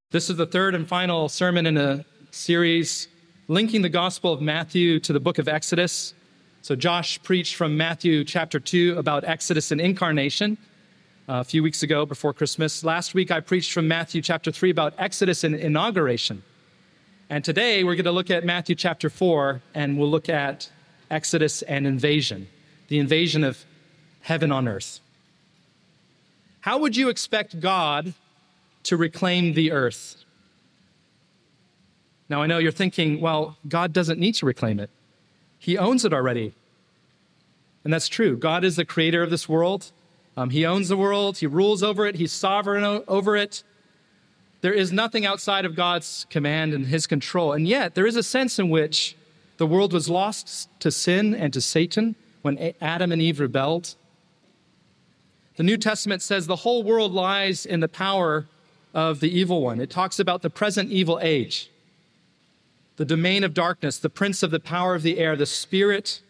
This is the third and final sermon in a series linking the Gospel of Matthew to the book of Exodus. So Josh preached from Matthew chapter 2 about Exodus and incarnation a few weeks ago before Christmas. Last week I preached from Matthew chapter 3 about Exodus and inauguration. And today we're going to look at Matthew chapter 4, and we'll look at Exodus and invasion, the invasion of heaven on earth. How would you expect God to reclaim the earth? Now, I know you're thinking, well, God doesn't need to reclaim it. He owns it already. And that's true. God is the creator of this world. He owns the world. He rules over it. He's sovereign over it. There is nothing outside of God's command and his control. And yet, there is a sense in which the world was lost to sin and to Satan when Adam and Eve rebelled. The New Testament says the whole world lies in the power of the evil one. It talks about the present evil age, the domain of darkness, the prince of the power of the air, the spirit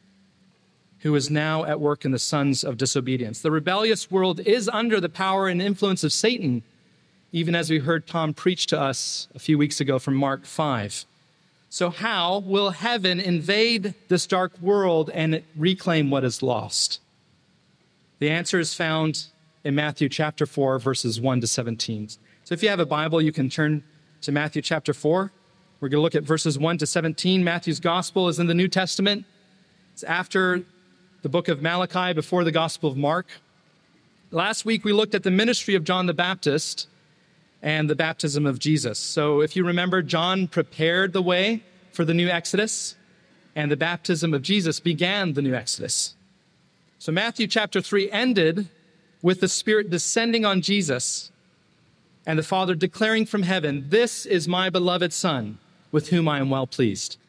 who is now at work in the sons of disobedience. The rebellious world is under the power and influence of Satan, even as we heard Tom preach to us a few weeks ago from Mark 5. So how will heaven invade this dark world and reclaim what is lost? The answer is found in Matthew chapter 4, verses 1 to 17. So if you have a Bible, you can turn to Matthew chapter 4. We're going to look at verses 1 to 17. Matthew's gospel is in the New Testament. It's after the book of Malachi, before the Gospel of Mark. Last week, we looked at the ministry of John the Baptist and the baptism of Jesus. So if you remember, John prepared the way for the new Exodus, and the baptism of Jesus began the new Exodus. So Matthew chapter 3 ended with the Spirit descending on Jesus and the Father declaring from heaven, "This is my beloved Son, with whom I am well pleased."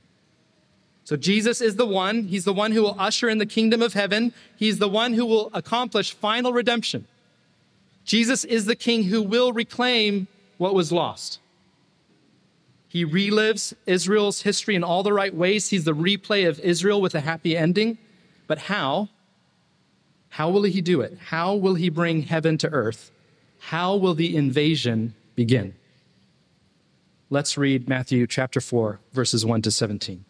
So Jesus is the one. He's the one who will usher in the kingdom of heaven. He's the one who will accomplish final redemption. Jesus is the King who will reclaim what was lost. He relives Israel's history in all the right ways. He's the replay of Israel with a happy ending. But how? How will he do it? How will he bring heaven to earth? How will the invasion begin? Let's read Matthew chapter 4, verses 1 to 17.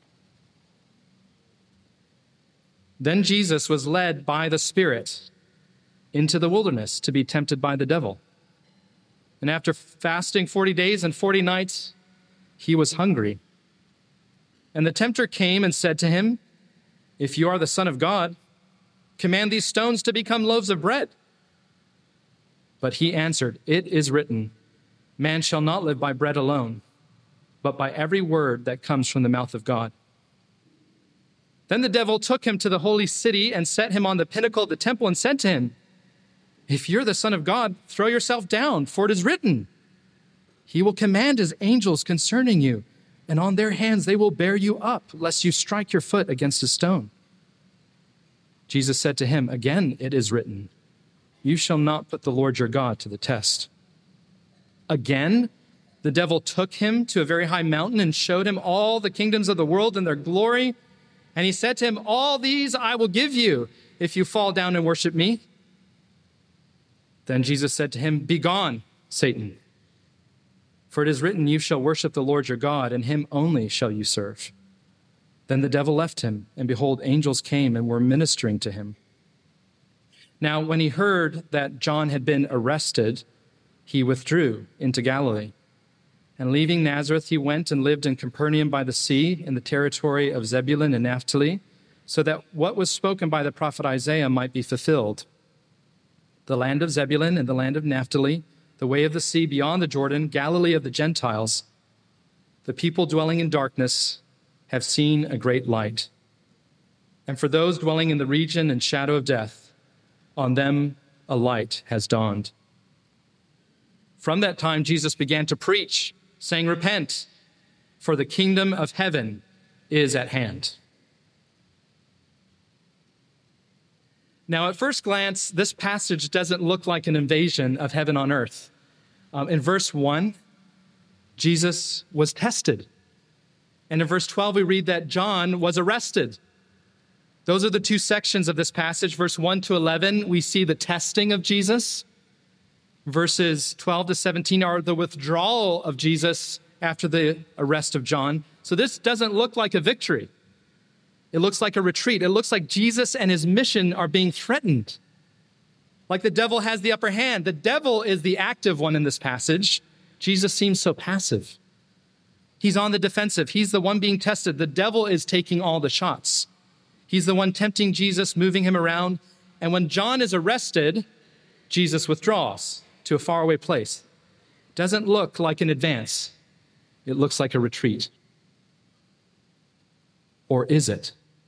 Then Jesus was led by the Spirit into the wilderness to be tempted by the devil. And after fasting 40 days and 40 nights, he was hungry. And the tempter came and said to him, "If you are the Son of God, command these stones to become loaves of bread." But he answered, "It is written, man shall not live by bread alone, but by every word that comes from the mouth of God." Then the devil took him to the holy city and set him on the pinnacle of the temple and said to him, "If you're the Son of God, throw yourself down, for it is written, he will command his angels concerning you, and on their hands they will bear you up, lest you strike your foot against a stone." Jesus said to him, "Again it is written, you shall not put the Lord your God to the test." Again, the devil took him to a very high mountain and showed him all the kingdoms of the world and their glory. And he said to him, "All these I will give you if you fall down and worship me." Then Jesus said to him, "Begone, Satan, for it is written, you shall worship the Lord your God, and him only shall you serve." Then the devil left him, and behold, angels came and were ministering to him. Now, when he heard that John had been arrested, he withdrew into Galilee. And leaving Nazareth, he went and lived in Capernaum by the sea, in the territory of Zebulun and Naphtali, so that what was spoken by the prophet Isaiah might be fulfilled. The land of Zebulun and the land of Naphtali, the way of the sea beyond the Jordan, Galilee of the Gentiles. The people dwelling in darkness have seen a great light. And for those dwelling in the region and shadow of death, on them a light has dawned. From that time, Jesus began to preach, saying, "Repent, for the kingdom of heaven is at hand." Now, at first glance, this passage doesn't look like an invasion of heaven on earth. In verse 1, Jesus was tested. And in verse 12, we read that John was arrested. Those are the two sections of this passage. Verse 1 to 11, we see the testing of Jesus. Verses 12 to 17 are the withdrawal of Jesus after the arrest of John. So this doesn't look like a victory. It looks like a retreat. It looks like Jesus and his mission are being threatened. Like the devil has the upper hand. The devil is the active one in this passage. Jesus seems so passive. He's on the defensive. He's the one being tested. The devil is taking all the shots. He's the one tempting Jesus, moving him around. And when John is arrested, Jesus withdraws to a faraway place. Doesn't look like an advance. It looks like a retreat. Or is it?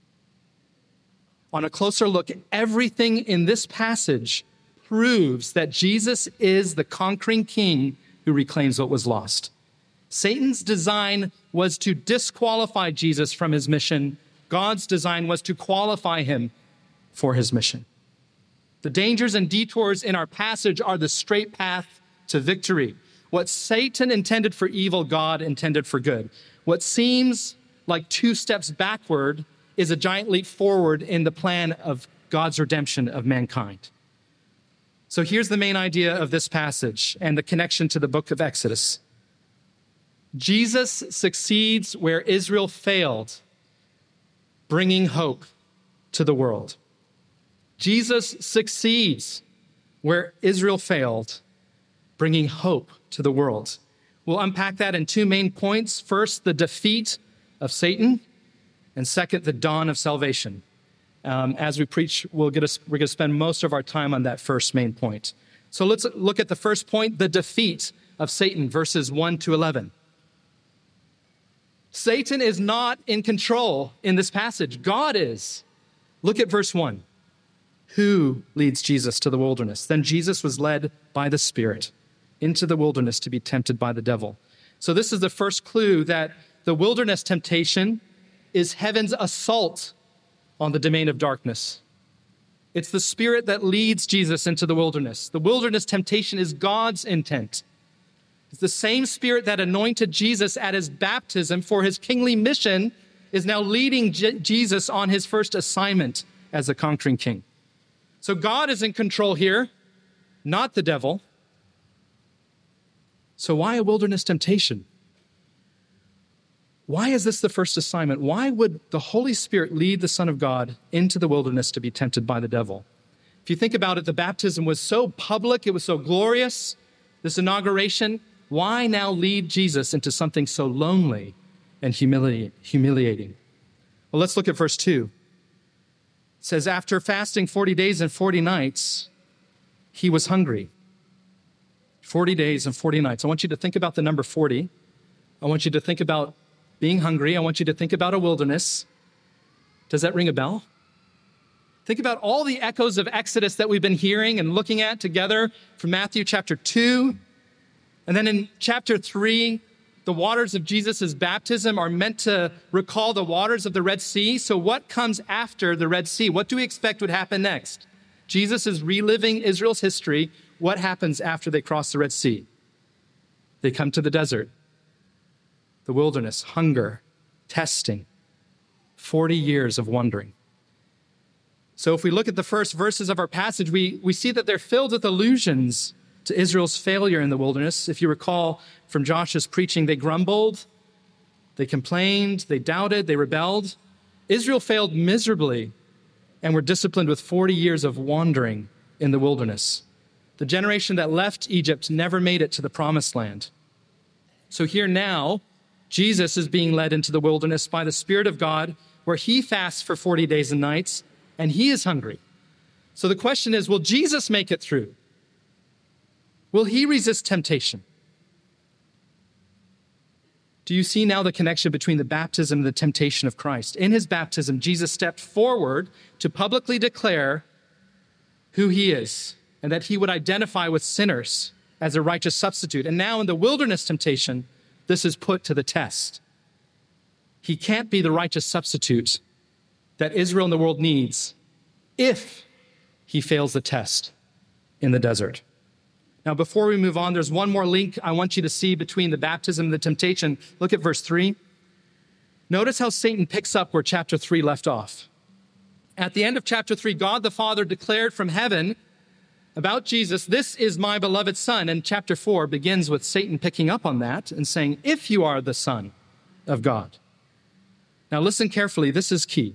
On a closer look, everything in this passage proves that Jesus is the conquering king who reclaims what was lost. Satan's design was to disqualify Jesus from his mission. God's design was to qualify him for his mission. The dangers and detours in our passage are the straight path to victory. What Satan intended for evil, God intended for good. What seems like 2 steps backward is a giant leap forward in the plan of God's redemption of mankind. So here's the main idea of this passage and the connection to the book of Exodus. Jesus succeeds where Israel failed, bringing hope to the world. Jesus succeeds where Israel failed, bringing hope to the world. We'll unpack that in 2 main points. First, the defeat of Satan, and second, the dawn of salvation. As we preach, we're going to spend most of our time on that first main point. So let's look at the first point, the defeat of Satan, verses 1 to 11. Satan is not in control in this passage. God is. Look at verse 1. Who leads Jesus to the wilderness? Then Jesus was led by the Spirit into the wilderness to be tempted by the devil. So this is the first clue that the wilderness temptation is heaven's assault on the domain of darkness. It's the Spirit that leads Jesus into the wilderness. The wilderness temptation is God's intent. It's the same Spirit that anointed Jesus at his baptism for his kingly mission is now leading Jesus on his first assignment as a conquering king. So God is in control here, not the devil. So why a wilderness temptation? Why is this the first assignment? Why would the Holy Spirit lead the Son of God into the wilderness to be tempted by the devil? If you think about it, the baptism was so public, it was so glorious, this inauguration. Why now lead Jesus into something so lonely and humiliating? Well, let's look at verse 2. It says, after fasting 40 days and 40 nights, he was hungry. 40 days and 40 nights. I want you to think about the number 40. I want you to think about being hungry. I want you to think about a wilderness. Does that ring a bell? Think about all the echoes of Exodus that we've been hearing and looking at together from Matthew chapter 2. And then in chapter 3, the waters of Jesus' baptism are meant to recall the waters of the Red Sea. So what comes after the Red Sea? What do we expect would happen next? Jesus is reliving Israel's history. What happens after they cross the Red Sea? They come to the desert, the wilderness, hunger, testing, 40 years of wandering. So if we look at the first verses of our passage, we see that they're filled with allusions to Israel's failure in the wilderness. If you recall from Josh's preaching, they grumbled, they complained, they doubted, they rebelled. Israel failed miserably and were disciplined with 40 years of wandering in the wilderness. The generation that left Egypt never made it to the promised land. So here now, Jesus is being led into the wilderness by the Spirit of God, where he fasts for 40 days and nights, and he is hungry. So the question is, will Jesus make it through? Will he resist temptation? Do you see now the connection between the baptism and the temptation of Christ? In his baptism, Jesus stepped forward to publicly declare who he is and that he would identify with sinners as a righteous substitute. And now in the wilderness temptation, this is put to the test. He can't be the righteous substitute that Israel and the world needs if he fails the test in the desert. Now, before we move on, there's one more link I want you to see between the baptism and the temptation. Look at verse 3. Notice how Satan picks up where chapter 3 left off. At the end of chapter 3, God the Father declared from heaven about Jesus, "This is my beloved Son." And chapter 4 begins with Satan picking up on that and saying, "If you are the Son of God." Now listen carefully, this is key.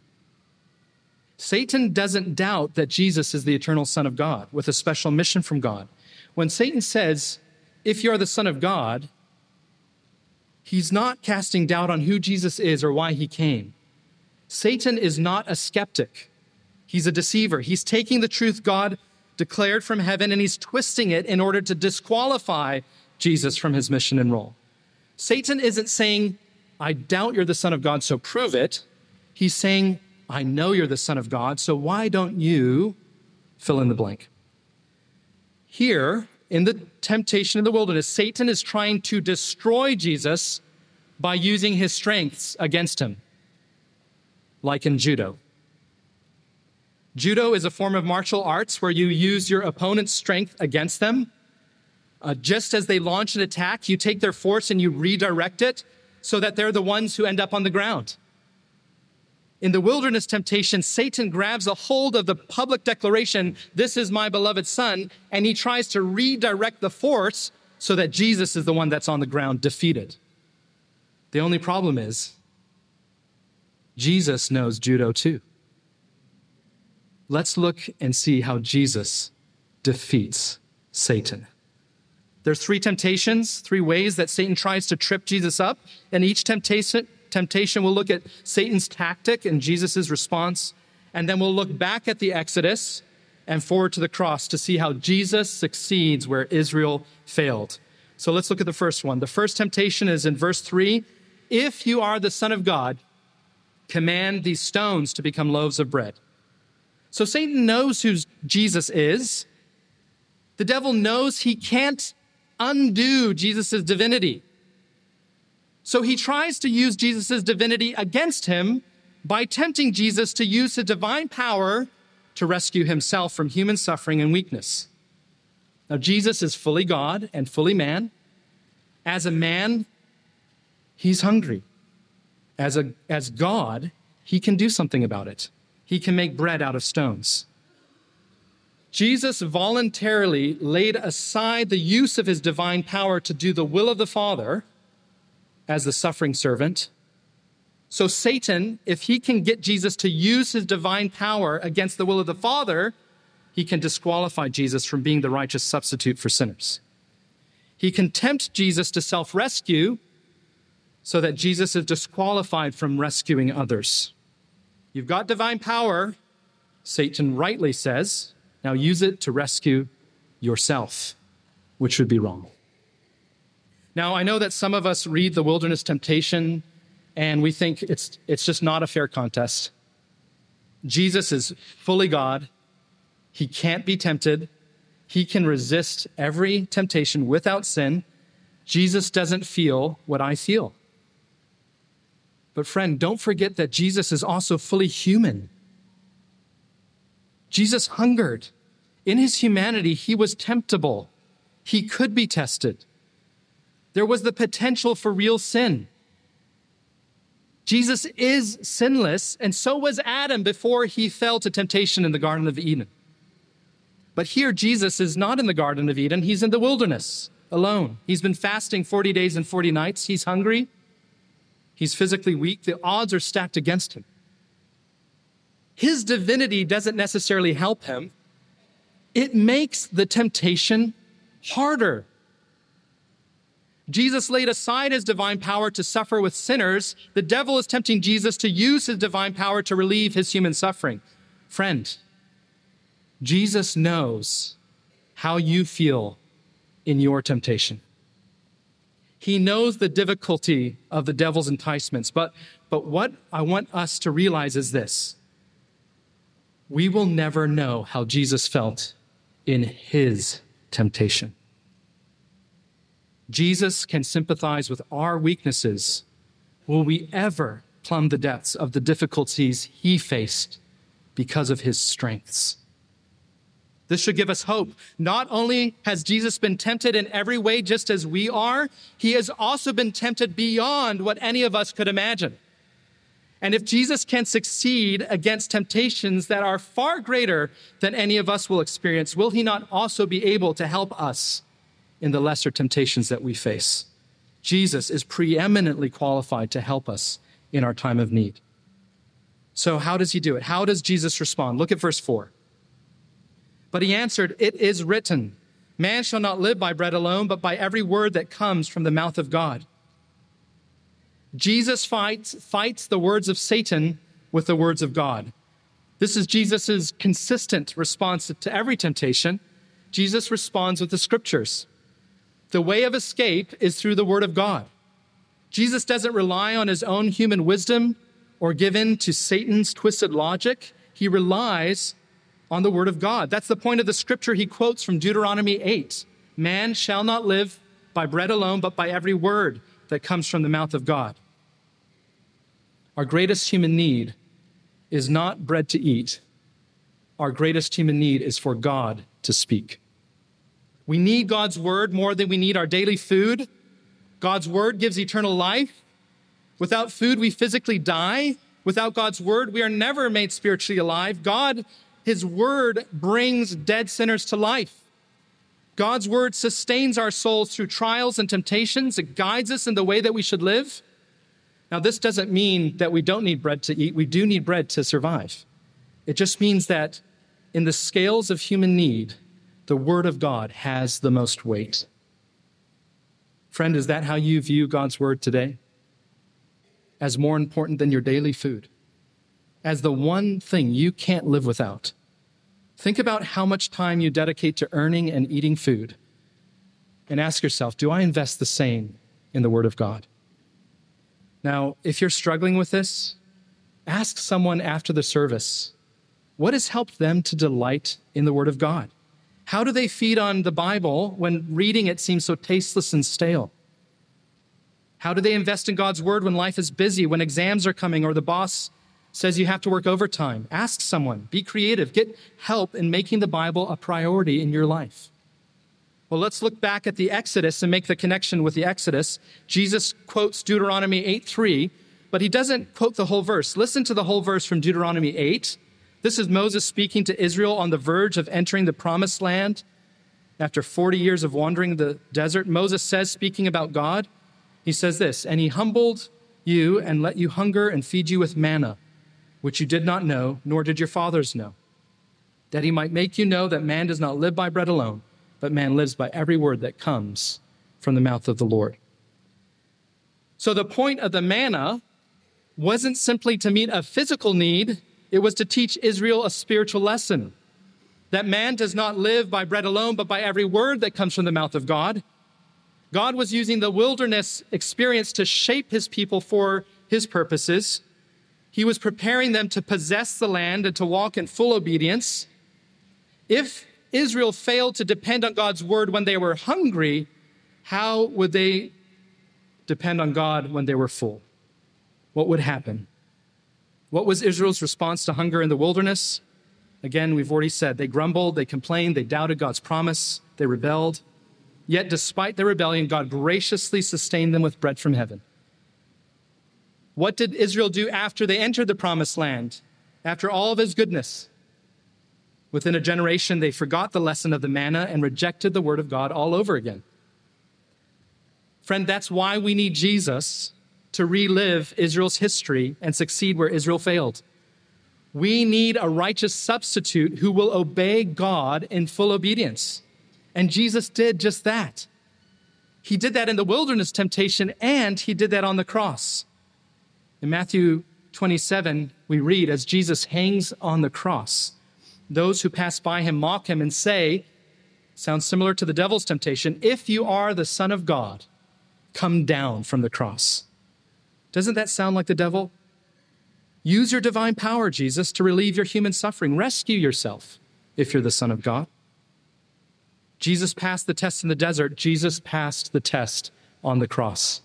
Satan doesn't doubt that Jesus is the eternal Son of God with a special mission from God. When Satan says, "If you are the Son of God," he's not casting doubt on who Jesus is or why he came. Satan is not a skeptic. He's a deceiver. He's taking the truth God declared from heaven and he's twisting it in order to disqualify Jesus from his mission and role. Satan isn't saying, "I doubt you're the Son of God, so prove it." He's saying, "I know you're the Son of God, so why don't you fill in the blank?" Here, in the temptation in the wilderness, Satan is trying to destroy Jesus by using his strengths against him, like in judo. Judo is a form of martial arts where you use your opponent's strength against them. Just as they launch an attack, you take their force and you redirect it so that they're the ones who end up on the ground. In the wilderness temptation, Satan grabs a hold of the public declaration, "This is my beloved Son," and he tries to redirect the force so that Jesus is the one that's on the ground defeated. The only problem is, Jesus knows judo too. Let's look and see how Jesus defeats Satan. There's 3 temptations, 3 ways that Satan tries to trip Jesus up, and each temptation will look at Satan's tactic and Jesus' response, and then we'll look back at the Exodus and forward to the cross to see how Jesus succeeds where Israel failed. So let's look at the first one. The first temptation is in verse 3, "If you are the Son of God, command these stones to become loaves of bread." So Satan knows who Jesus is. The devil knows he can't undo Jesus' divinity. So he tries to use Jesus' divinity against him by tempting Jesus to use his divine power to rescue himself from human suffering and weakness. Now, Jesus is fully God and fully man. As a man, he's hungry. As God, he can do something about it. He can make bread out of stones. Jesus voluntarily laid aside the use of his divine power to do the will of the Father as the suffering servant. So Satan, if he can get Jesus to use his divine power against the will of the Father, he can disqualify Jesus from being the righteous substitute for sinners. He can tempt Jesus to self-rescue so that Jesus is disqualified from rescuing others. You've got divine power, Satan rightly says, now use it to rescue yourself, which would be wrong. Now, I know that some of us read the wilderness temptation and we think it's just not a fair contest. Jesus is fully God. He can't be tempted. He can resist every temptation without sin. Jesus doesn't feel what I feel. But friend, don't forget that Jesus is also fully human. Jesus hungered. In his humanity, he was temptable. He could be tested. There was the potential for real sin. Jesus is sinless, and so was Adam before he fell to temptation in the Garden of Eden. But here, Jesus is not in the Garden of Eden. He's in the wilderness alone. He's been fasting 40 days and 40 nights. He's hungry. He's physically weak. The odds are stacked against him. His divinity doesn't necessarily help him. It makes the temptation harder. Jesus laid aside his divine power to suffer with sinners. The devil is tempting Jesus to use his divine power to relieve his human suffering. Friend, Jesus knows how you feel in your temptation. He knows the difficulty of the devil's enticements. But what I want us to realize is this. We will never know how Jesus felt in his temptation. Jesus can sympathize with our weaknesses. Will we ever plumb the depths of the difficulties he faced because of his strengths? This should give us hope. Not only has Jesus been tempted in every way just as we are, he has also been tempted beyond what any of us could imagine. And if Jesus can succeed against temptations that are far greater than any of us will experience, will he not also be able to help us in the lesser temptations that we face? Jesus is preeminently qualified to help us in our time of need. So how does he do it? How does Jesus respond? Look at verse 4. But he answered, "It is written, man shall not live by bread alone, but by every word that comes from the mouth of God." Jesus fights the words of Satan with the words of God. This is Jesus' consistent response to every temptation. Jesus responds with the scriptures. The way of escape is through the word of God. Jesus doesn't rely on his own human wisdom or give in to Satan's twisted logic. He relies on the word of God. That's the point of the scripture he quotes from Deuteronomy 8. Man shall not live by bread alone, but by every word that comes from the mouth of God. Our greatest human need is not bread to eat. Our greatest human need is for God to speak. We need God's word more than we need our daily food. God's word gives eternal life. Without food, we physically die. Without God's word, we are never made spiritually alive. God, his word brings dead sinners to life. God's word sustains our souls through trials and temptations. It guides us in the way that we should live. Now, this doesn't mean that we don't need bread to eat. We do need bread to survive. It just means that in the scales of human need, the word of God has the most weight. Friend, is that how you view God's word today? As more important than your daily food? As the one thing you can't live without? Think about how much time you dedicate to earning and eating food, and ask yourself, do I invest the same in the word of God? Now, if you're struggling with this, ask someone after the service, what has helped them to delight in the word of God? How do they feed on the Bible when reading it seems so tasteless and stale? How do they invest in God's word when life is busy, when exams are coming, or the boss says you have to work overtime? Ask someone, be creative, get help in making the Bible a priority in your life. Well, let's look back at the Exodus and make the connection with the Exodus. Jesus quotes Deuteronomy 8:3, but he doesn't quote the whole verse. Listen to the whole verse from Deuteronomy 8. This is Moses speaking to Israel on the verge of entering the promised land after 40 years of wandering the desert. Moses says, speaking about God, he says this, "And he humbled you and let you hunger and feed you with manna, which you did not know, nor did your fathers know, that he might make you know that man does not live by bread alone, but man lives by every word that comes from the mouth of the Lord." So the point of the manna wasn't simply to meet a physical need, it was to teach Israel a spiritual lesson, that man does not live by bread alone, but by every word that comes from the mouth of God. God was using the wilderness experience to shape his people for his purposes. He was preparing them to possess the land and to walk in full obedience. If Israel failed to depend on God's word when they were hungry, how would they depend on God when they were full? What would happen? What was Israel's response to hunger in the wilderness? Again, we've already said, they grumbled, they complained, they doubted God's promise, they rebelled. Yet despite their rebellion, God graciously sustained them with bread from heaven. What did Israel do after they entered the promised land? After all of his goodness? Within a generation, they forgot the lesson of the manna and rejected the word of God all over again. Friend, that's why we need Jesus to relive Israel's history and succeed where Israel failed. We need a righteous substitute who will obey God in full obedience. And Jesus did just that. He did that in the wilderness temptation, and he did that on the cross. In Matthew 27, we read, as Jesus hangs on the cross, those who pass by him mock him and say, sounds similar to the devil's temptation, "If you are the Son of God, come down from the cross." Doesn't that sound like the devil? Use your divine power, Jesus, to relieve your human suffering. Rescue yourself if you're the Son of God. Jesus passed the test in the desert. Jesus passed the test on the cross.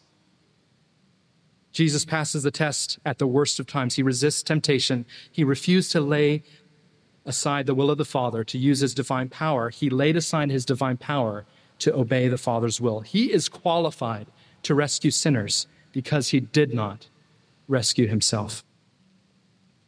Jesus passes the test at the worst of times. He resists temptation. He refused to lay aside the will of the Father to use his divine power. He laid aside his divine power to obey the Father's will. He is qualified to rescue sinners because he did not rescue himself.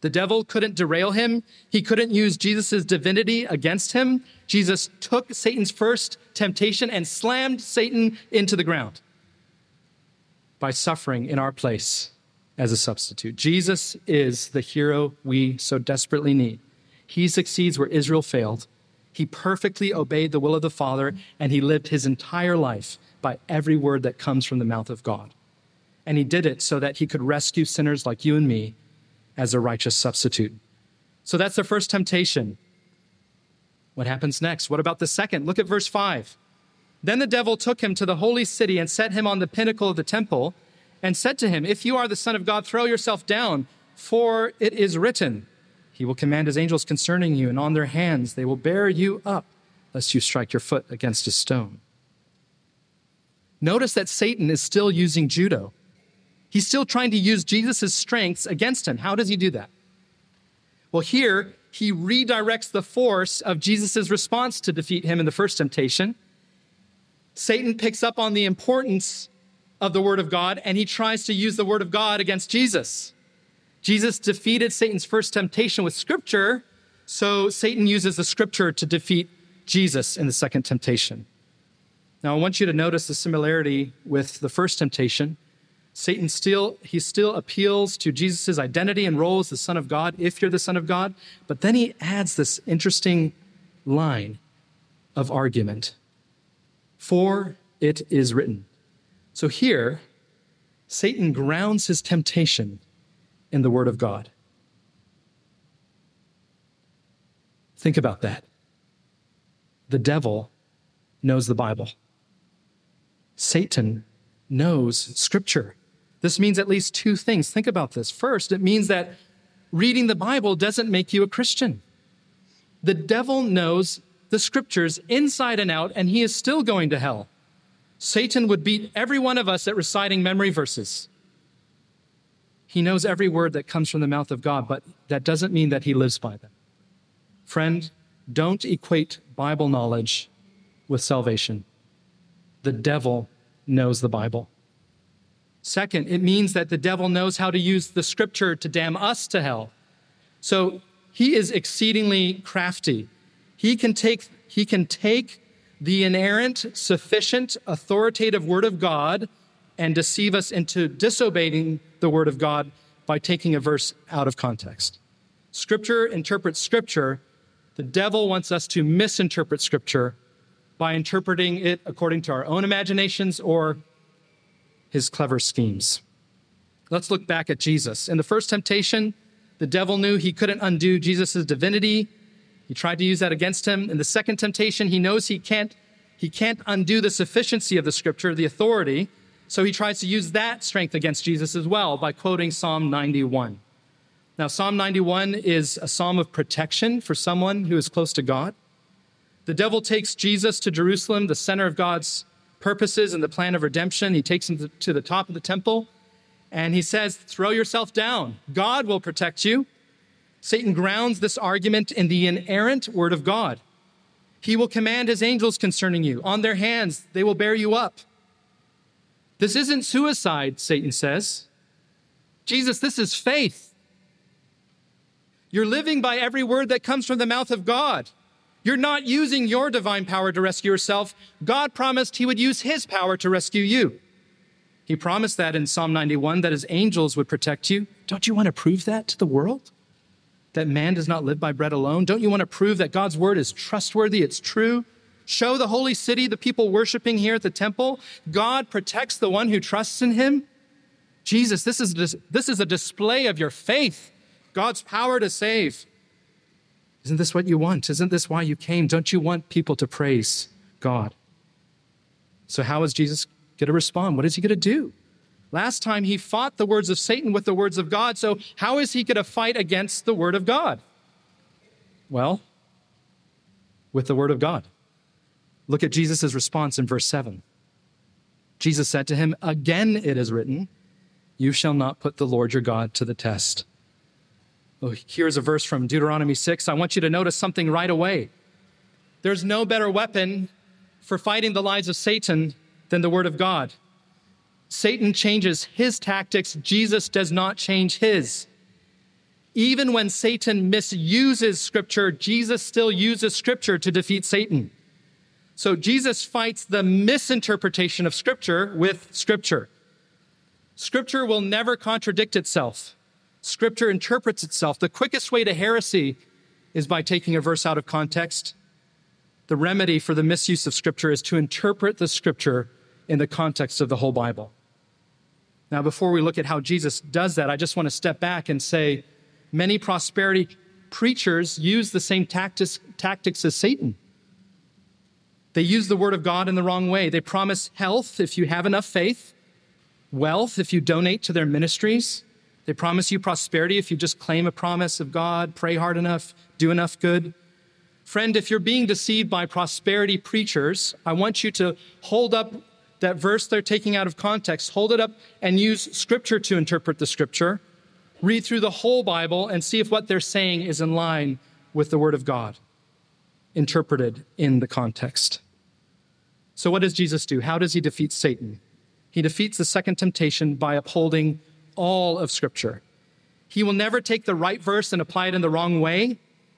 The devil couldn't derail him. He couldn't use Jesus' divinity against him. Jesus took Satan's first temptation and slammed Satan into the ground by suffering in our place as a substitute. Jesus is the hero we so desperately need. He succeeds where Israel failed. He perfectly obeyed the will of the Father, and he lived his entire life by every word that comes from the mouth of God. And he did it so that he could rescue sinners like you and me as a righteous substitute. So that's the first temptation. What happens next? What about the second? Look at verse 5. Then the devil took him to the holy city and set him on the pinnacle of the temple and said to him, "If you are the Son of God, throw yourself down, for it is written, he will command his angels concerning you, and on their hands they will bear you up, lest you strike your foot against a stone." Notice that Satan is still using judo. He's still trying to use Jesus' strengths against him. How does he do that? Well, here, he redirects the force of Jesus' response to defeat him in the first temptation. Satan picks up on the importance of the Word of God, and he tries to use the Word of God against Jesus. Jesus defeated Satan's first temptation with Scripture, so Satan uses the Scripture to defeat Jesus in the second temptation. Now, I want you to notice the similarity with the first temptation. Satan still appeals to Jesus' identity and role as the Son of God, if you're the Son of God. But then he adds this interesting line of argument. For it is written. So here, Satan grounds his temptation in the Word of God. Think about that. The devil knows the Bible. Satan knows Scripture. This means at least two things. Think about this. First, it means that reading the Bible doesn't make you a Christian. The devil knows the Scriptures inside and out, and he is still going to hell. Satan would beat every one of us at reciting memory verses. He knows every word that comes from the mouth of God, but that doesn't mean that he lives by them. Friend, don't equate Bible knowledge with salvation. The devil knows the Bible. Second, it means that the devil knows how to use the Scripture to damn us to hell. So he is exceedingly crafty. He can take the inerrant, sufficient, authoritative Word of God and deceive us into disobeying the Word of God by taking a verse out of context. Scripture interprets Scripture. The devil wants us to misinterpret Scripture by interpreting it according to our own imaginations or his clever schemes. Let's look back at Jesus. In the first temptation, the devil knew he couldn't undo Jesus' divinity. He tried to use that against him. In the second temptation, he knows he can't undo the sufficiency of the Scripture, the authority, so he tries to use that strength against Jesus as well by quoting Psalm 91. Now, Psalm 91 is a psalm of protection for someone who is close to God. The devil takes Jesus to Jerusalem, the center of God's purposes and the plan of redemption. He takes him to the top of the temple, and he says, "Throw yourself down. God will protect you." Satan grounds this argument in the inerrant Word of God. He will command his angels concerning you. On their hands, they will bear you up. This isn't suicide, Satan says. Jesus, this is faith. You're living by every word that comes from the mouth of God. You're not using your divine power to rescue yourself. God promised he would use his power to rescue you. He promised that in Psalm 91, that his angels would protect you. Don't you want to prove that to the world? That man does not live by bread alone? Don't you want to prove that God's word is trustworthy, it's true? Show the holy city, the people worshiping here at the temple, God protects the one who trusts in him. Jesus, this is a display of your faith, God's power to save. Isn't this what you want? Isn't this why you came? Don't you want people to praise God? So how is Jesus going to respond? What is he going to do? Last time he fought the words of Satan with the words of God. So how is he going to fight against the word of God? Well, with the word of God. Look at Jesus' response in verse 7. Jesus said to him, "Again it is written, you shall not put the Lord your God to the test." Well, here's a verse from Deuteronomy 6. I want you to notice something right away. There's no better weapon for fighting the lies of Satan than the word of God. Satan changes his tactics. Jesus does not change his. Even when Satan misuses Scripture, Jesus still uses Scripture to defeat Satan. So Jesus fights the misinterpretation of Scripture with Scripture. Scripture will never contradict itself. Scripture interprets itself. The quickest way to heresy is by taking a verse out of context. The remedy for the misuse of Scripture is to interpret the Scripture in the context of the whole Bible. Now, before we look at how Jesus does that, I just want to step back and say many prosperity preachers use the same tactics as Satan. They use the word of God in the wrong way. They promise health if you have enough faith, wealth if you donate to their ministries. They promise you prosperity if you just claim a promise of God, pray hard enough, do enough good. Friend, if you're being deceived by prosperity preachers, I want you to hold up that verse they're taking out of context, hold it up and use Scripture to interpret the Scripture. Read through the whole Bible and see if what they're saying is in line with the Word of God, interpreted in the context. So what does Jesus do? How does he defeat Satan? He defeats the second temptation by upholding all of Scripture. He will never take the right verse and apply it in the wrong way.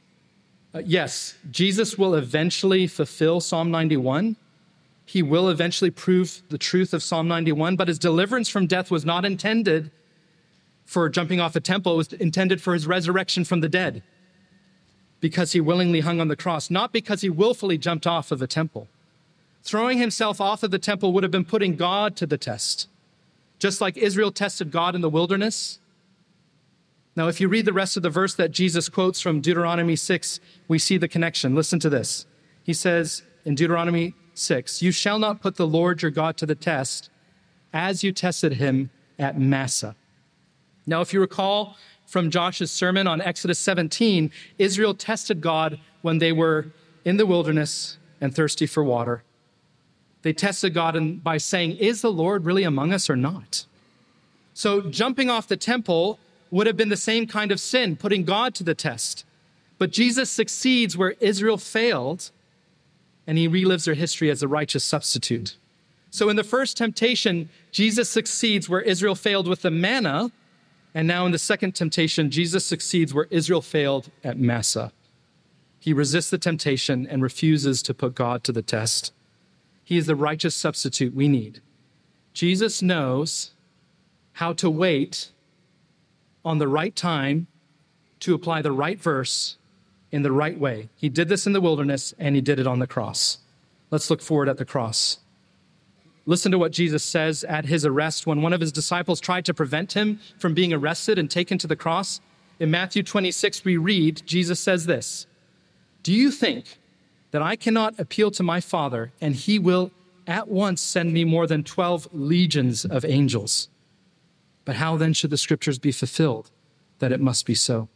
Yes, Jesus will eventually fulfill Psalm 91. He will eventually prove the truth of Psalm 91, but his deliverance from death was not intended for jumping off a temple. It was intended for his resurrection from the dead, because he willingly hung on the cross, not because he willfully jumped off of a temple. Throwing himself off of the temple would have been putting God to the test, just like Israel tested God in the wilderness. Now, if you read the rest of the verse that Jesus quotes from Deuteronomy 6, we see the connection. Listen to this. He says in Deuteronomy 6, "You shall not put the Lord your God to the test as you tested him at Massah." Now, if you recall from Josh's sermon on Exodus 17, Israel tested God when they were in the wilderness and thirsty for water. They tested God by saying, "Is the Lord really among us or not?" So jumping off the temple would have been the same kind of sin, putting God to the test. But Jesus succeeds where Israel failed, and he relives their history as a righteous substitute. So in the first temptation, Jesus succeeds where Israel failed with the manna, and now in the second temptation, Jesus succeeds where Israel failed at Massah. He resists the temptation and refuses to put God to the test. He is the righteous substitute we need. Jesus knows how to wait on the right time to apply the right verse in the right way. He did this in the wilderness, and he did it on the cross. Let's look forward at the cross. Listen to what Jesus says at his arrest when one of his disciples tried to prevent him from being arrested and taken to the cross. In Matthew 26, we read, Jesus says this, "Do you think that I cannot appeal to my Father, and he will at once send me more than 12 legions of angels? But how then should the Scriptures be fulfilled, that it must be so?"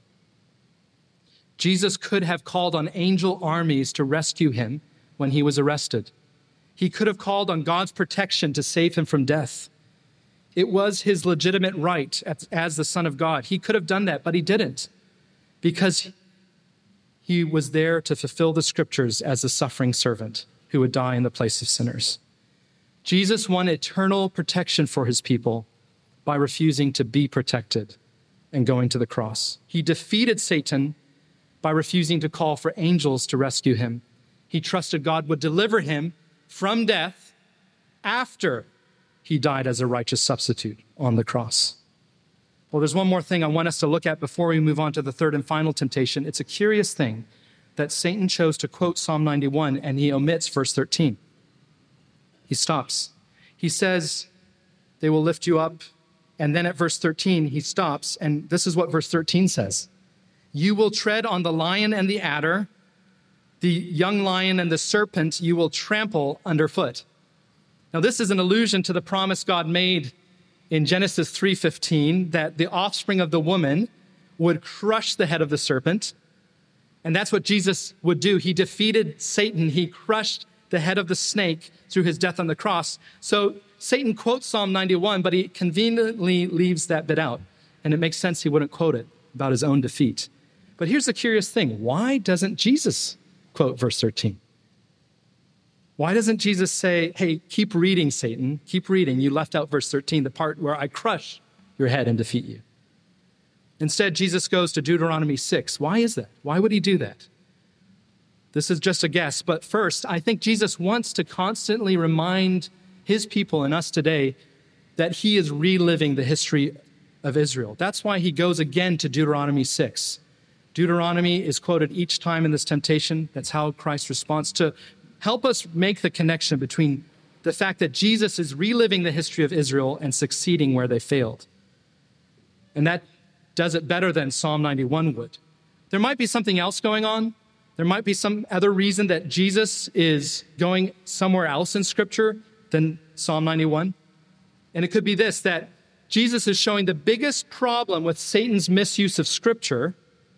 Jesus could have called on angel armies to rescue him when he was arrested. He could have called on God's protection to save him from death. It was his legitimate right as the Son of God. He could have done that, but he didn't, because he was there to fulfill the Scriptures as a suffering servant who would die in the place of sinners. Jesus won eternal protection for his people by refusing to be protected and going to the cross. He defeated Satan by refusing to call for angels to rescue him. He trusted God would deliver him from death after he died as a righteous substitute on the cross. Well, there's one more thing I want us to look at before we move on to the third and final temptation. It's a curious thing that Satan chose to quote Psalm 91 and he omits verse 13. He stops. He says, "They will lift you up." And then at verse 13, he stops. And this is what verse 13 says. "You will tread on the lion and the adder, the young lion and the serpent you will trample underfoot." Now, this is an allusion to the promise God made in Genesis 3:15 that the offspring of the woman would crush the head of the serpent. And that's what Jesus would do. He defeated Satan. He crushed the head of the snake through his death on the cross. So Satan quotes Psalm 91, but he conveniently leaves that bit out. And it makes sense he wouldn't quote it about his own defeat. But here's the curious thing. Why doesn't Jesus quote verse 13? Why doesn't Jesus say, "Hey, keep reading, Satan, keep reading. You left out verse 13, the part where I crush your head and defeat you"? Instead, Jesus goes to Deuteronomy 6. Why is that? Why would he do that? This is just a guess. But first, I think Jesus wants to constantly remind his people and us today that he is reliving the history of Israel. That's why he goes again to Deuteronomy 6. Deuteronomy is quoted each time in this temptation. That's how Christ responds, to help us make the connection between the fact that Jesus is reliving the history of Israel and succeeding where they failed. And that does it better than Psalm 91 would. There might be something else going on. There might be some other reason that Jesus is going somewhere else in Scripture than Psalm 91. And it could be this, that Jesus is showing the biggest problem with Satan's misuse of Scripture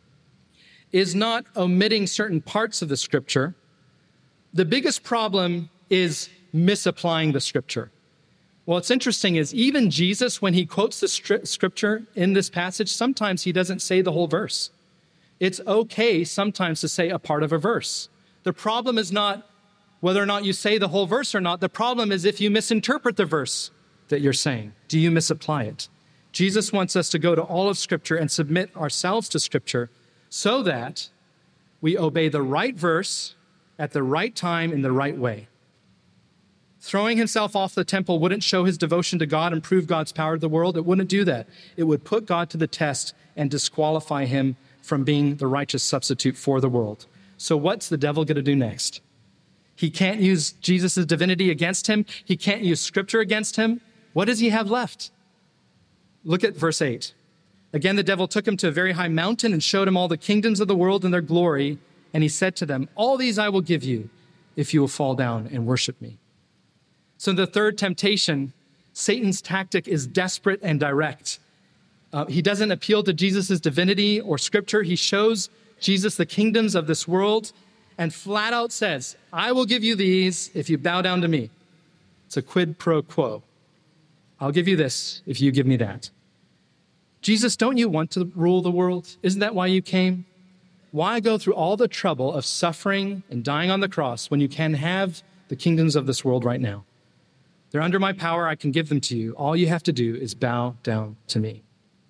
is not omitting certain parts of the Scripture. The biggest problem is misapplying the Scripture. Well, what's interesting is even Jesus, when he quotes the Scripture in this passage, sometimes he doesn't say the whole verse. It's okay sometimes to say a part of a verse. The problem is not whether or not you say the whole verse or not. The problem is if you misinterpret the verse that you're saying. Do you misapply it? Jesus wants us to go to all of Scripture and submit ourselves to Scripture so that we obey the right verse at the right time in the right way. Throwing himself off the temple wouldn't show his devotion to God and prove God's power to the world. It wouldn't do that. It would put God to the test and disqualify him from being the righteous substitute for the world. So what's the devil going to do next? He can't use Jesus' divinity against him. He can't use Scripture against him. What does he have left? Look at verse 8. Again, the devil took him to a very high mountain and showed him all the kingdoms of the world and their glory. And he said to them, all these I will give you if you will fall down and worship me. So the third temptation, Satan's tactic is desperate and direct. He doesn't appeal to Jesus' divinity or Scripture. He shows Jesus the kingdoms of this world and flat out says, I will give you these if you bow down to me. It's a quid pro quo. I'll give you this if you give me that. Jesus, don't you want to rule the world? Isn't that why you came? Why go through all the trouble of suffering and dying on the cross when you can have the kingdoms of this world right now? They're under my power. I can give them to you. All you have to do is bow down to me.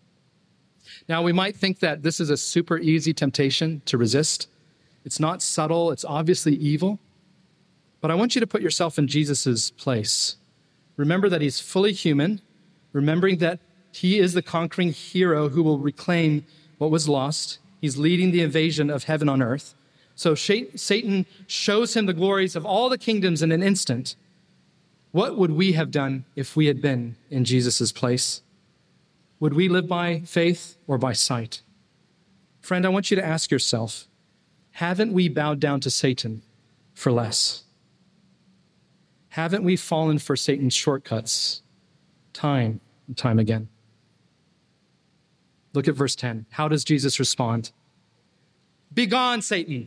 Now, we might think that this is a super easy temptation to resist. It's not subtle. It's obviously evil. But I want you to put yourself in Jesus' place. Remember that he's fully human, remembering that he is the conquering hero who will reclaim what was lost. He's leading the invasion of heaven on earth. So Satan shows him the glories of all the kingdoms in an instant. What would we have done if we had been in Jesus' place? Would we live by faith or by sight? Friend, I want you to ask yourself, haven't we bowed down to Satan for less? Haven't we fallen for Satan's shortcuts time and time again? Look at verse 10. How does Jesus respond? Begone, Satan.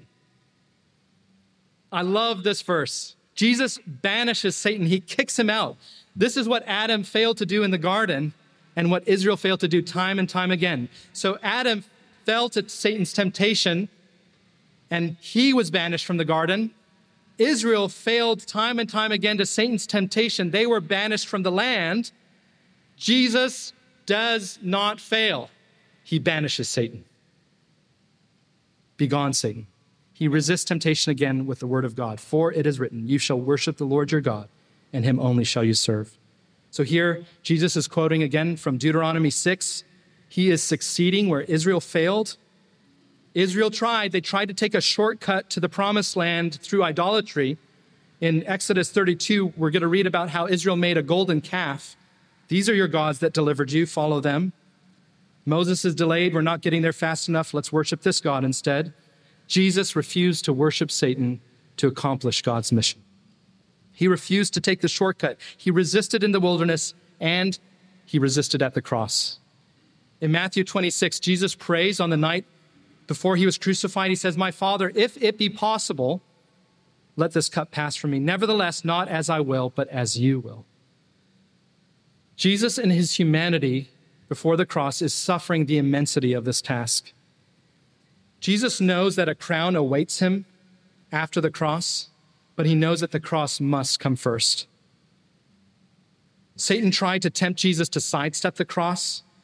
I love this verse. Jesus banishes Satan. He kicks him out. This is what Adam failed to do in the garden and what Israel failed to do time and time again. So Adam fell to Satan's temptation and he was banished from the garden. Israel failed time and time again to Satan's temptation. They were banished from the land. Jesus does not fail. He banishes Satan. Begone, Satan. He resists temptation again with the word of God. For it is written, you shall worship the Lord your God, and him only shall you serve. So here, Jesus is quoting again from Deuteronomy 6. He is succeeding where Israel failed. Israel tried. They tried to take a shortcut to the promised land through idolatry. In Exodus 32, we're going to read about how Israel made a golden calf. These are your gods that delivered you. Follow them. Moses is delayed. We're not getting there fast enough. Let's worship this God instead. Jesus refused to worship Satan to accomplish God's mission. He refused to take the shortcut. He resisted in the wilderness and he resisted at the cross. In Matthew 26, Jesus prays on the night before he was crucified. He says, my Father, if it be possible, let this cup pass from me. Nevertheless, not as I will, but as you will. Jesus in his humanity before the cross is suffering the immensity of this task. Jesus knows that a crown awaits him after the cross, but he knows that the cross must come first. Satan tried to tempt Jesus to sidestep the cross,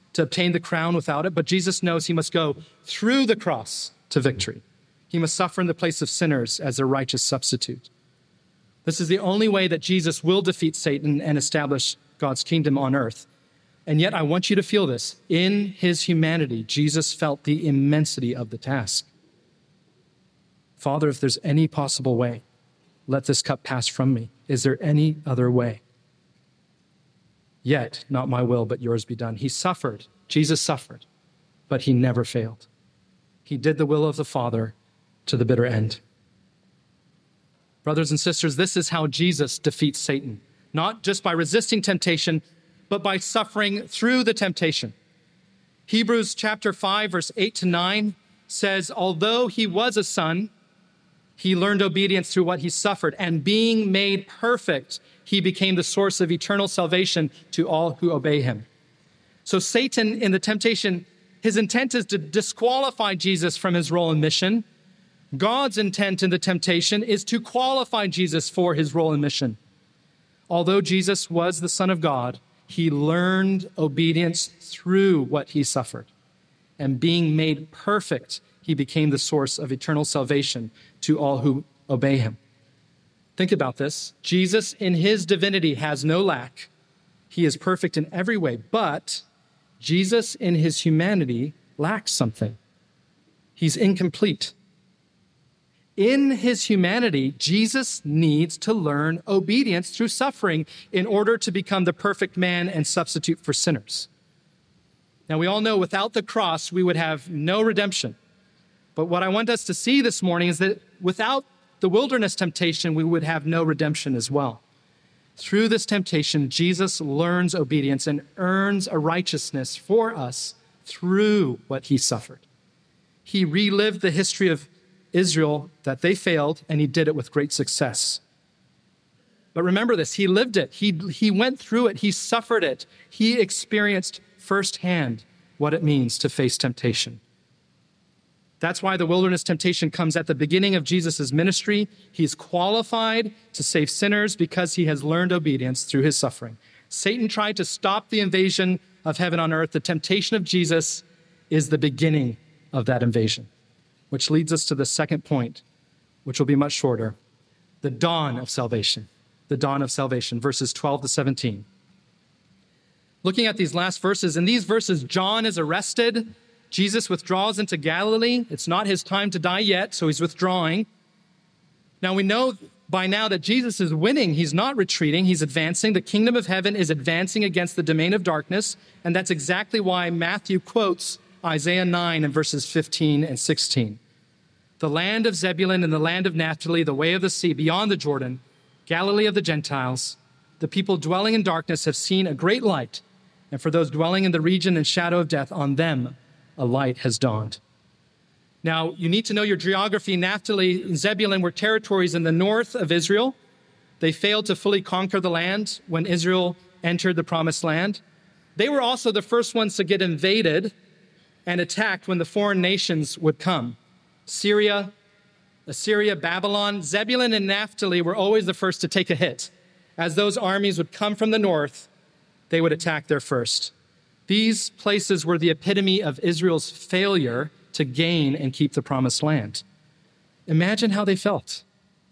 to obtain the crown without it, but Jesus knows he must go through the cross to victory. He must suffer in the place of sinners as a righteous substitute. This is the only way that Jesus will defeat Satan and establish God's kingdom on earth. And yet I want you to feel this. In his humanity, Jesus felt the immensity of the task. Father, if there's any possible way, let this cup pass from me. Is there any other way? Yet, not my will, but yours be done. He suffered. Jesus suffered, but he never failed. He did the will of the Father to the bitter end. Brothers and sisters, this is how Jesus defeats Satan, not just by resisting temptation, but by suffering through the temptation. Hebrews chapter 5, verse 8 to 9 says, although he was a son, he learned obedience through what he suffered, and being made perfect, he became the source of eternal salvation to all who obey him. So Satan, in the temptation, his intent is to disqualify Jesus from his role and mission. God's intent in the temptation is to qualify Jesus for his role and mission. Although Jesus was the Son of God, he learned obedience through what he suffered. And being made perfect, he became the source of eternal salvation to all who obey him. Think about this. Jesus, in his divinity, has no lack. He is perfect in every way, but Jesus, in his humanity, lacks something. He's incomplete. In his humanity, Jesus needs to learn obedience through suffering in order to become the perfect man and substitute for sinners. Now, we all know without the cross, we would have no redemption. But what I want us to see this morning is that without the wilderness temptation, we would have no redemption as well. Through this temptation, Jesus learns obedience and earns a righteousness for us through what he suffered. He relived the history of Israel that they failed, and he did it with great success. But remember this, he lived it. He went through it. He suffered it. He experienced firsthand what it means to face temptation. That's why the wilderness temptation comes at the beginning of Jesus' ministry. He's qualified to save sinners because he has learned obedience through his suffering. Satan tried to stop the invasion of heaven on earth. The temptation of Jesus is the beginning of that invasion, which leads us to the second point, which will be much shorter, the dawn of salvation. The dawn of salvation, verses 12 to 17. Looking at these last verses, in these verses, John is arrested. Jesus withdraws into Galilee. It's not his time to die yet, so he's withdrawing. Now we know by now that Jesus is winning. He's not retreating. He's advancing. The kingdom of heaven is advancing against the domain of darkness, and that's exactly why Matthew quotes Isaiah 9 in verses 15 and 16. The land of Zebulun and the land of Naphtali, the way of the sea beyond the Jordan, Galilee of the Gentiles, the people dwelling in darkness have seen a great light, and for those dwelling in the region and shadow of death, on them a light has dawned. Now, you need to know your geography. Naphtali and Zebulun were territories in the north of Israel. They failed to fully conquer the land when Israel entered the promised land. They were also the first ones to get invaded and attacked when the foreign nations would come. Syria, Assyria, Babylon, Zebulun and Naphtali were always the first to take a hit. As those armies would come from the north, they would attack there first. These places were the epitome of Israel's failure to gain and keep the promised land. Imagine how they felt.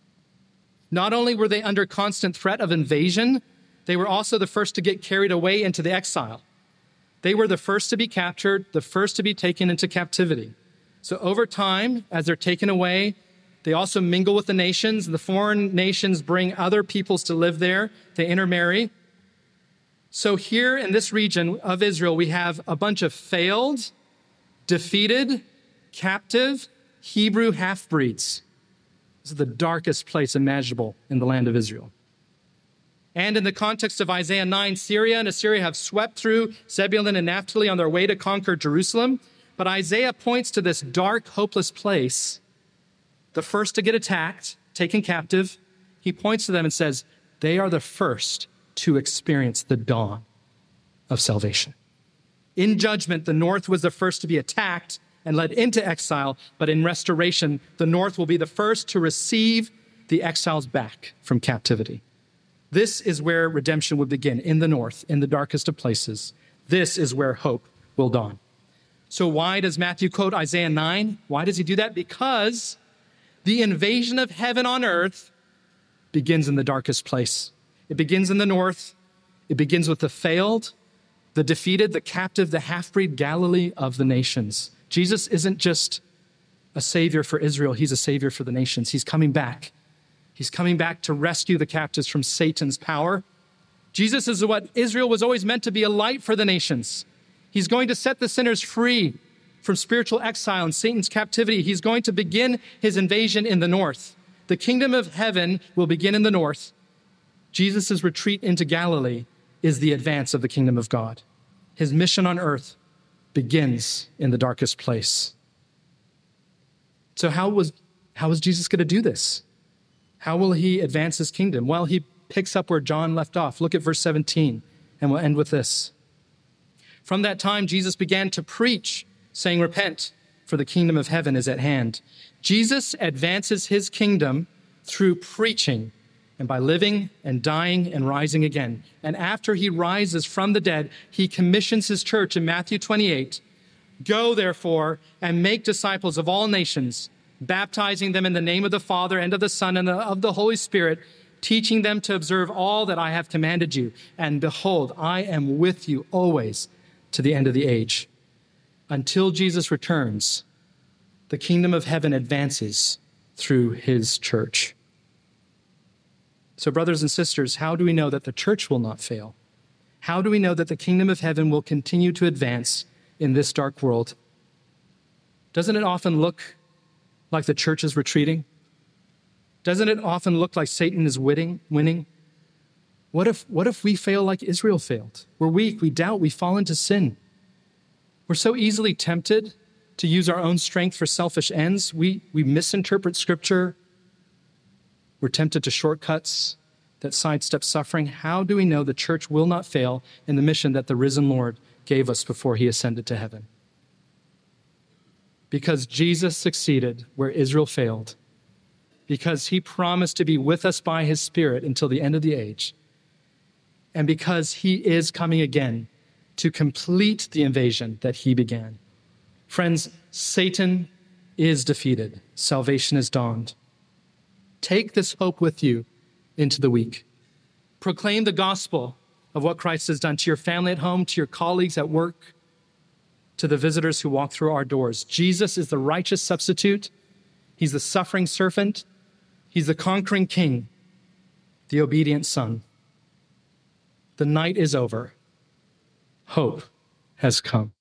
Not only were they under constant threat of invasion, they were also the first to get carried away into the exile. They were the first to be captured, the first to be taken into captivity. So over time, as they're taken away, they also mingle with the nations. The foreign nations bring other peoples to live there. They intermarry. So here in this region of Israel, we have a bunch of failed, defeated, captive Hebrew half-breeds. This is the darkest place imaginable in the land of Israel. And in the context of Isaiah 9, Syria and Assyria have swept through Zebulun and Naphtali on their way to conquer Jerusalem. But Isaiah points to this dark, hopeless place, the first to get attacked, taken captive. He points to them and says, they are the first to experience the dawn of salvation. In judgment, the north was the first to be attacked and led into exile, but in restoration, the north will be the first to receive the exiles back from captivity. This is where redemption would begin, in the north, in the darkest of places. This is where hope will dawn. So why does Matthew quote Isaiah 9? Why does he do that? Because the invasion of heaven on earth begins in the darkest place. It begins in the north. It begins with the failed, the defeated, the captive, the half-breed Galilee of the nations. Jesus isn't just a savior for Israel. He's a savior for the nations. He's coming back. He's coming back to rescue the captives from Satan's power. Jesus is what Israel was always meant to be, a light for the nations. He's going to set the sinners free from spiritual exile and Satan's captivity. He's going to begin his invasion in the north. The kingdom of heaven will begin in the north. Jesus' retreat into Galilee is the advance of the kingdom of God. His mission on earth begins in the darkest place. So how was Jesus going to do this? How will he advance his kingdom? Well, he picks up where John left off. Look at verse 17, and we'll end with this. From that time, Jesus began to preach, saying, "Repent, for the kingdom of heaven is at hand." Jesus advances his kingdom through preaching and by living and dying and rising again. And after he rises from the dead, he commissions his church in Matthew 28. "Go, therefore, and make disciples of all nations, baptizing them in the name of the Father and of the Son and of the Holy Spirit, teaching them to observe all that I have commanded you. And behold, I am with you always to the end of the age." Until Jesus returns, the kingdom of heaven advances through his church. So, brothers and sisters, how do we know that the church will not fail? How do we know that the kingdom of heaven will continue to advance in this dark world? Doesn't it often look like the church is retreating? Doesn't it often look like Satan is winning? What if we fail like Israel failed? We're weak, we doubt, we fall into sin. We're so easily tempted to use our own strength for selfish ends. We misinterpret Scripture. We're tempted to shortcuts that sidestep suffering. How do we know the church will not fail in the mission that the risen Lord gave us before he ascended to heaven? Because Jesus succeeded where Israel failed. Because he promised to be with us by his Spirit until the end of the age. And because he is coming again to complete the invasion that he began. Friends, Satan is defeated. Salvation has dawned. Take this hope with you into the week. Proclaim the gospel of what Christ has done to your family at home, to your colleagues at work, to the visitors who walk through our doors. Jesus is the righteous substitute. He's the suffering servant. He's the conquering king, the obedient son. The night is over. Hope has come.